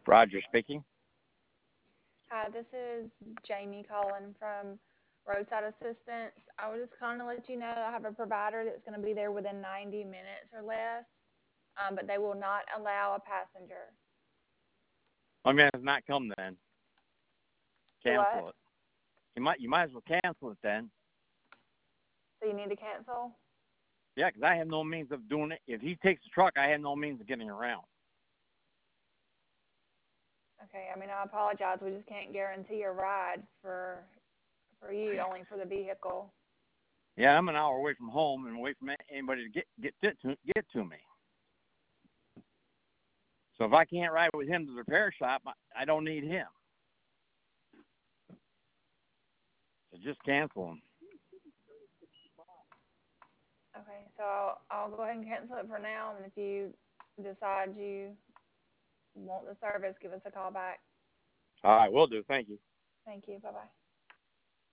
Roger speaking. Hi, this is Jamie calling from Roadside Assistance. I would just kind of let you know I have a provider that's going to be there within 90 minutes or less, but they will not allow a passenger. I mean, it's not come then. Do what? Cancel it. You might as well cancel it then. So you need to cancel? Yeah, 'cause I have no means of doing it. If he takes the truck, I have no means of getting around. Okay, I mean, I apologize. We just can't guarantee a ride for you, only for the vehicle. Yeah, I'm an hour away from home and away from anybody to get to me. So if I can't ride with him to the repair shop, I don't need him. So just cancel him. Okay, so I'll go ahead and cancel it for now, and if you decide you want the service, give us a call back. All right, will do. Thank you. Thank you. Bye bye.